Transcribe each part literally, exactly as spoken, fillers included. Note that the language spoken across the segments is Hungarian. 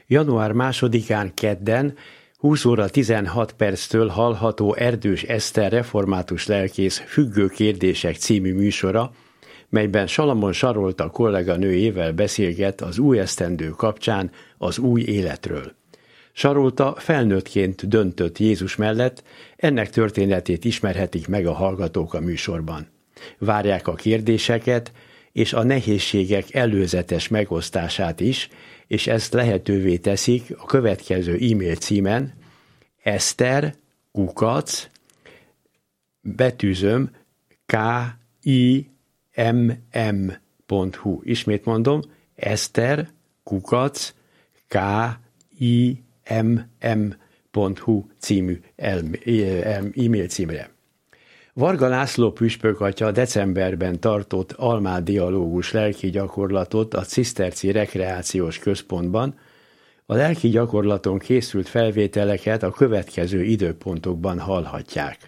január másodikán kedden húsz óra tizenhat perctől hallható Erdős Eszter református lelkész Függő kérdések című műsora, melyben Salamon Sarolta kolléganőjével beszélget az új esztendő kapcsán az új életről. Sarolta felnőttként döntött Jézus mellett, ennek történetét ismerhetik meg a hallgatók a műsorban. Várják a kérdéseket és a nehézségek előzetes megosztását is, és ezt lehetővé teszik a következő e-mail címen: eszter kukac betűzöm k i m m pont hu. Ismét mondom, eszter kukac k i m m pont hu című e-mail címre. Varga László püspök atya decemberben tartott almádialógus lelki gyakorlatot a Ciszterci Rekreációs Központban. A lelki gyakorlaton készült felvételeket a következő időpontokban hallhatják.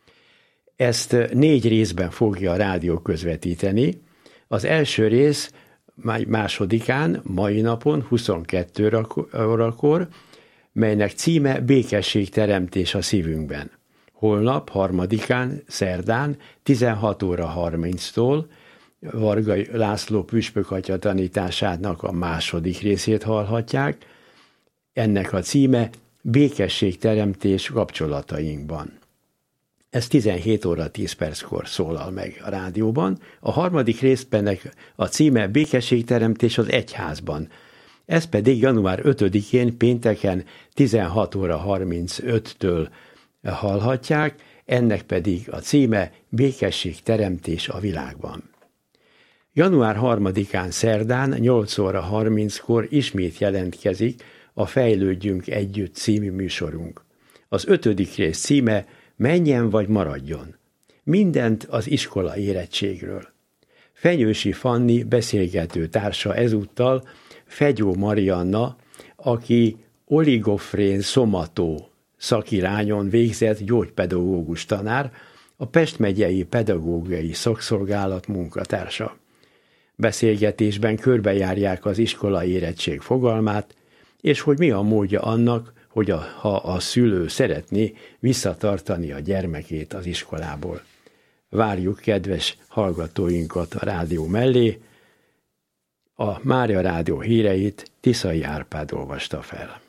Ezt négy részben fogja a rádió közvetíteni. Az első rész másodikán, mai napon, huszonkettő órakor, melynek címe Békességteremtés a szívünkben. Holnap, harmadikán, szerdán, tizenhat óra harminctól Varga László püspök atya tanításának a második részét hallhatják. Ennek a címe Békességteremtés kapcsolatainkban. Ez tizenhét óra tíz perckor szólal meg a rádióban. A harmadik részben a címe Békességteremtés az egyházban. Ez pedig január ötödikén pénteken tizenhat óra harmincöttől hallhatják, ennek pedig a címe Békességteremtés a világban. január harmadikán szerdán nyolc óra harminckor ismét jelentkezik a Fejlődjünk együtt című műsorunk. Az ötödik rész címe Menjen vagy maradjon. Mindent az iskola érettségről. Fenyősi Fanni beszélgető társa ezúttal Fegyó Marianna, aki oligofrén szomató szakirányon végzett gyógypedagógus tanár, a Pest megyei pedagógiai szakszolgálat munkatársa. Beszélgetésben körbejárják az iskola érettség fogalmát, és hogy mi a módja annak, hogy a, ha a szülő szeretné visszatartani a gyermekét az iskolából. Várjuk kedves hallgatóinkat a rádió mellé. A Mária Rádió híreit Tiszai Árpád olvasta fel.